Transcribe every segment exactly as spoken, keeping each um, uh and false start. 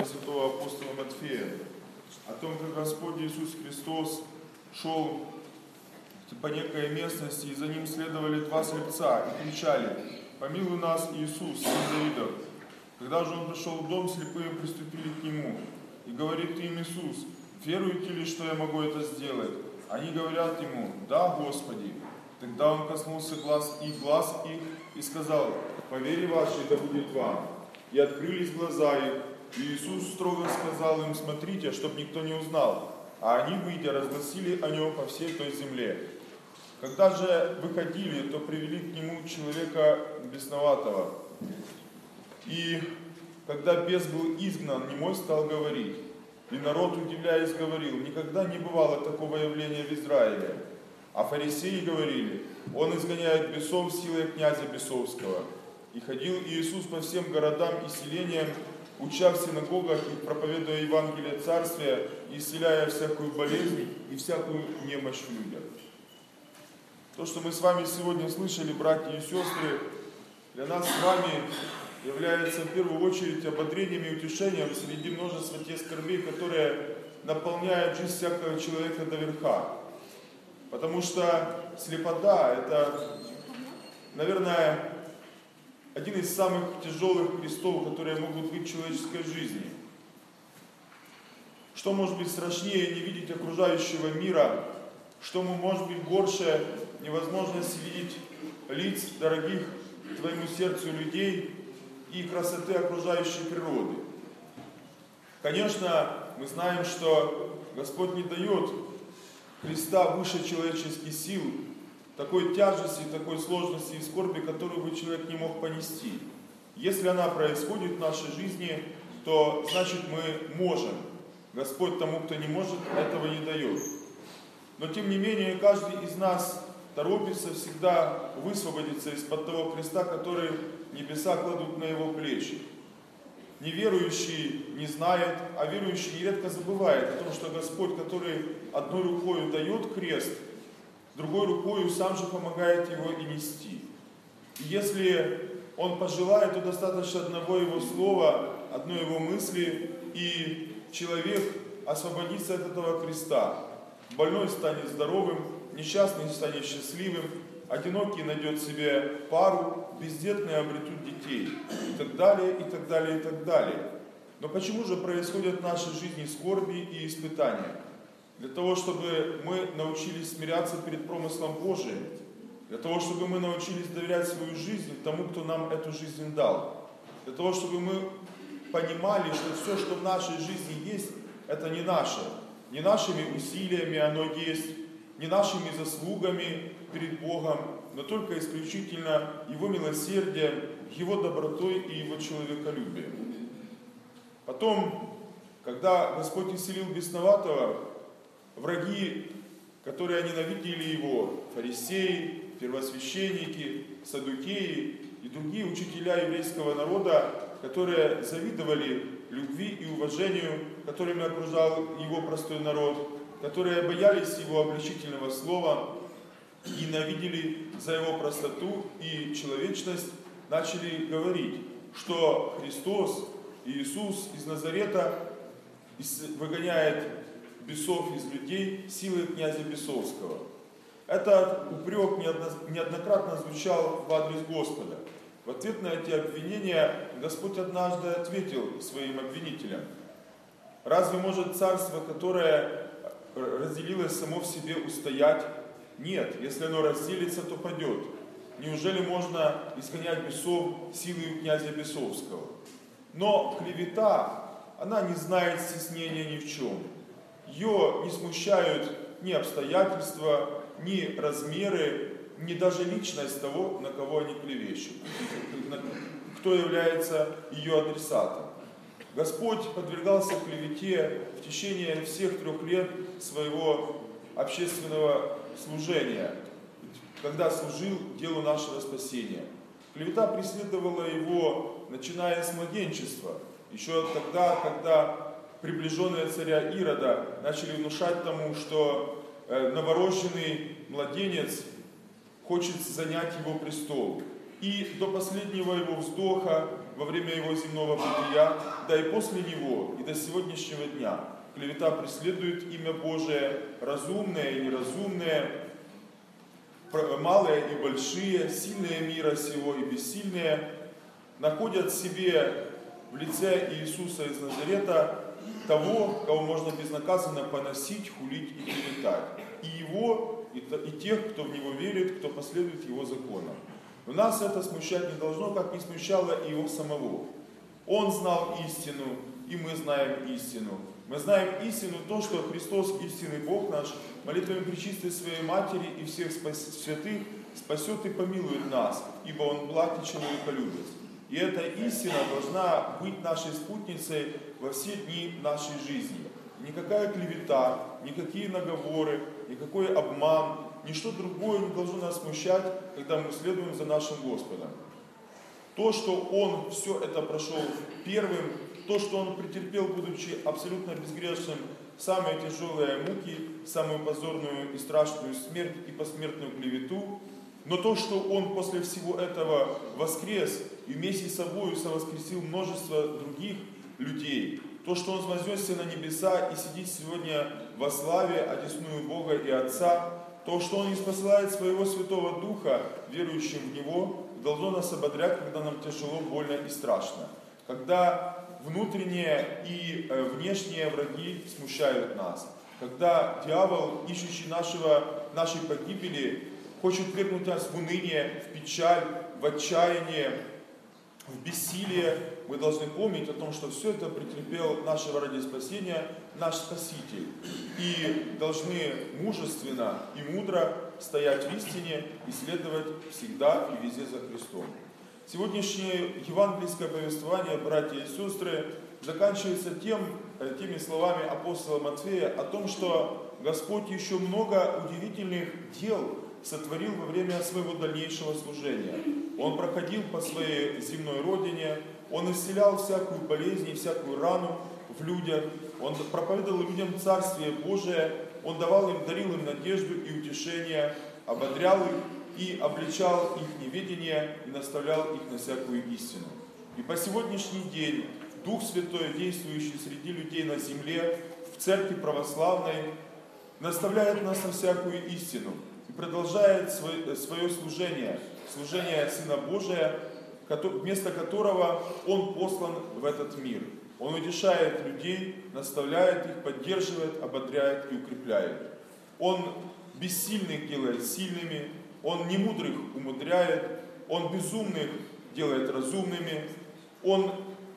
святого апостола Матфея о том, как Господь Иисус Христос шел по некой местности, и за ним следовали два слепца и кричали: «Помилуй нас, Иисус, сын Давидов». Когда же он пришел в дом, слепые приступили к нему, и говорит им Иисус: «Веруете ли, что я могу это сделать?» Они говорят ему: «Да, Господи». Тогда он коснулся глаз их, глаз их и сказал: «По вере вашей да будет вам». И открылись глаза их, и Иисус строго сказал им: «Смотрите, чтоб никто не узнал». А они, выйдя, разгласили о нем по всей той земле. Когда же выходили, то привели к нему человека бесноватого. И когда бес был изгнан, немой стал говорить. И народ, удивляясь, говорил: «Никогда не бывало такого явления в Израиле». А фарисеи говорили: «Он изгоняет бесов силой князя бесовского». И ходил Иисус по всем городам и селениям, уча в синагогах и проповедуя Евангелие Царствия, и исцеляя всякую болезнь и всякую немощь в людях. То, что мы с вами сегодня слышали, братья и сестры, для нас с вами является в первую очередь ободрением и утешением среди множества тех скорбей, которые наполняют жизнь всякого человека до верха. Потому что слепота – это, наверное, один из самых тяжелых крестов, которые могут быть в человеческой жизни. Что может быть страшнее не видеть окружающего мира? Что может быть горше невозможность видеть лиц дорогих твоему сердцу людей и красоты окружающей природы? Конечно, мы знаем, что Господь не дает креста выше человеческих сил, такой тяжести, такой сложности и скорби, которую бы человек не мог понести. Если она происходит в нашей жизни, то значит мы можем. Господь тому, кто не может, этого не дает. Но тем не менее, каждый из нас торопится всегда высвободиться из-под того креста, который небеса кладут на его плечи. Неверующий не знает, а верующий редко забывает о том, что Господь, который одной рукой дает крест, другой рукой сам же помогает его и нести. И если он пожелает, то достаточно одного его слова, одной его мысли, и человек освободится от этого креста. Больной станет здоровым, несчастный станет счастливым, одинокий найдет себе пару, бездетные обретут детей, и так далее, и так далее, и так далее. Но почему же происходят в нашей жизни скорби и испытания? Для того, чтобы мы научились смиряться перед промыслом Божиим, для того, чтобы мы научились доверять свою жизнь тому, кто нам эту жизнь дал, для того, чтобы мы понимали, что все, что в нашей жизни есть, это не наше, не нашими усилиями оно есть, не нашими заслугами перед Богом, но только исключительно Его милосердием, Его добротой и Его человеколюбием. Потом, когда Господь исцелил бесноватого, враги, которые ненавидели Его, фарисеи, первосвященники, саддукеи и другие учителя еврейского народа, которые завидовали любви и уважению, которыми окружал Его простой народ, которые боялись Его обличительного слова и ненавидели за Его простоту и человечность, начали говорить, что Христос, Иисус из Назарета выгоняет бесов из людей силой князя бесовского. Этот упрек неоднократно звучал в адрес Господа. В ответ на эти обвинения Господь однажды ответил своим обвинителям: разве может царство, которое разделилось само в себе, устоять? Нет, если оно разделится, то падет. Неужели можно изгонять бесов силой князя бесовского? Но клевета, она не знает стеснения ни в чем. Ее не смущают ни обстоятельства, ни размеры, ни даже личность того, на кого они клевещут, кто является ее адресатом. Господь подвергался клевете в течение всех трех лет своего общественного служения, когда служил делу нашего спасения. Клевета преследовала его, начиная с младенчества, еще тогда, когда приближенные царя Ирода начали внушать тому, что новорожденный младенец хочет занять его престол. И до последнего его вздоха во время его земного бытия, да и после него, и до сегодняшнего дня. Клевета преследует имя Божие, разумное и неразумное, малые и большие, сильные мира сего и бессильные, находят в себе в лице Иисуса из Назарета того, кого можно безнаказанно поносить, хулить и клеветать. И его, и, и тех, кто в него верит, кто последует его законам. Но нас это смущать не должно, как не смущало и его самого. Он знал истину, и мы знаем истину. Мы знаем истину, то, что Христос, истинный Бог наш, молитвами Пречистой Своей Матери и всех святых спасет и помилует нас, ибо Он благ и человеколюбец. И эта истина должна быть нашей спутницей во все дни нашей жизни. Никакая клевета, никакие наговоры, никакой обман, ничто другое не должно нас смущать, когда мы следуем за нашим Господом. То, что Он все это прошел первым, то, что Он претерпел, будучи абсолютно безгрешным, самые тяжелые муки, самую позорную и страшную смерть и посмертную клевету, но то, что Он после всего этого воскрес и вместе с собой совоскресил множество других людей, то, что Он вознесся на небеса и сидит сегодня во славе, одесную Бога и Отца, то, что Он не спосылает Своего Святого Духа, верующим в Него, должно нас ободрять, когда нам тяжело, больно и страшно. Когда внутренние и внешние враги смущают нас. Когда дьявол, ищущий нашего, нашей погибели, хочет ввергнуть нас в уныние, в печаль, в отчаяние, в бессилие, мы должны помнить о том, что все это претерпел нашего ради спасения наш Спаситель. И должны мужественно и мудро стоять в истине и следовать всегда и везде за Христом. Сегодняшнее евангельское повествование, братья и сестры, заканчивается тем, теми словами апостола Матфея о том, что Господь еще много удивительных дел сотворил во время своего дальнейшего служения. Он проходил по своей земной родине, Он исцелял всякую болезнь и всякую рану в людях, Он проповедовал людям Царствие Божие, Он давал им, дарил им надежду и утешение, ободрял их и обличал их неведение и наставлял их на всякую истину. И по сегодняшний день Дух Святой, действующий среди людей на земле, в Церкви Православной, наставляет нас на всякую истину и продолжает свое, свое служение, служение Сына Божия, вместо которого Он послан в этот мир. Он утешает людей, наставляет их, поддерживает, ободряет и укрепляет. Он бессильных делает сильными, Он немудрых умудряет, Он безумных делает разумными, Он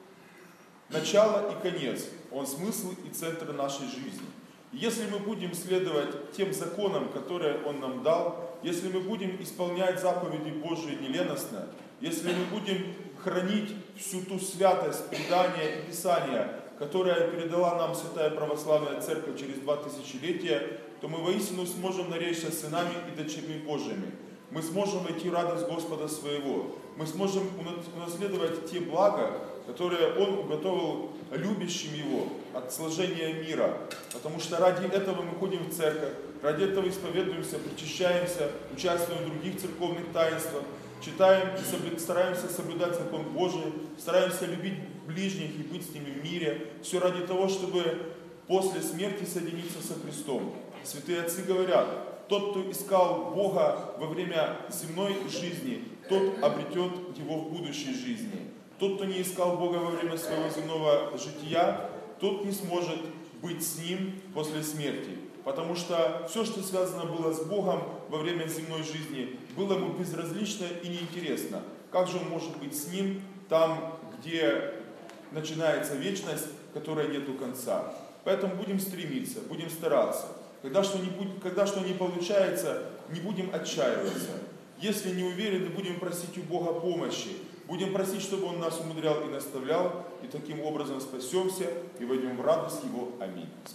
начало и конец, Он смысл и центр нашей жизни. Если мы будем следовать тем законам, которые Он нам дал, если мы будем исполнять заповеди Божии неленостно, если мы будем хранить всю ту святость, предания и Писания, которая передала нам Святая Православная Церковь через два тысячелетия, то мы воистину сможем наречься сынами и дочерьми Божьими. Мы сможем войти в радость Господа своего. Мы сможем унаследовать те блага, которые Он уготовил любящим Его от сложения мира. Потому что ради этого мы ходим в церковь, ради этого исповедуемся, причащаемся, участвуем в других церковных таинствах, читаем и стараемся соблюдать закон Божий, стараемся любить ближних и быть с ними в мире. Все ради того, чтобы после смерти соединиться со Христом. Святые отцы говорят: тот, кто искал Бога во время земной жизни, тот обретет Его в будущей жизни. Тот, кто не искал Бога во время своего земного жития, тот не сможет быть с Ним после смерти. Потому что все, что связано было с Богом во время земной жизни, было ему безразлично и неинтересно. Как же он может быть с Ним там, где начинается вечность, которой нету конца? Поэтому будем стремиться, будем стараться. Когда что не, будет, когда что не получается, не будем отчаиваться. Если не уверены, будем просить у Бога помощи. Будем просить, чтобы Он нас умудрял и наставлял, и таким образом спасемся и войдем в радость Его. Аминь.